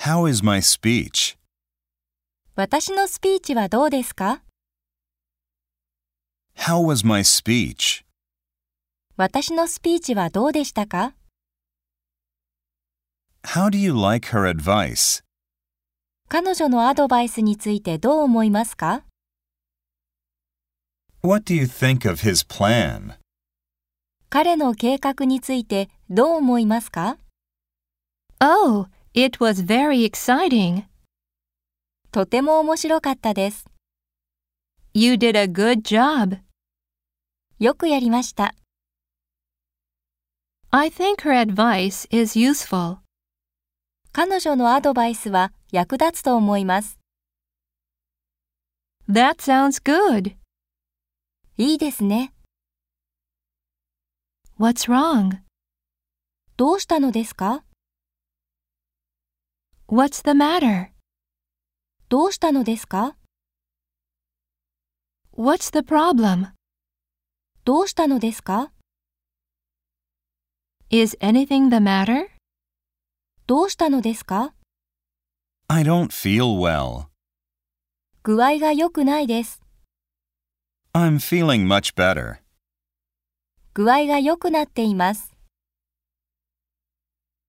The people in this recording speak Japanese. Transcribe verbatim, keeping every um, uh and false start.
How is my speech? 私のスピーチはどうですか？ How was my speech? 私のスピーチはどうでしたか？ How do you like her advice? 彼女のアドバイスについてどう思いますか？ What do you think of his plan? 彼の計画についてどう思いますか？ Oh, it was very exciting. とても面白かったです。 You did a good job. よくやりました。 I think her advice is useful. 彼女のアドバイスは役立つと思います。 That sounds good. いいですね。 What's wrong? どうしたのですか？ What's the matter? どうしたのですか？ What's the problem? どうしたのですか？ Is anything the matter? どうしたのですか？ I don't feel well. 具合が良くないです。 I'm feeling much better. 具合が良くなっています。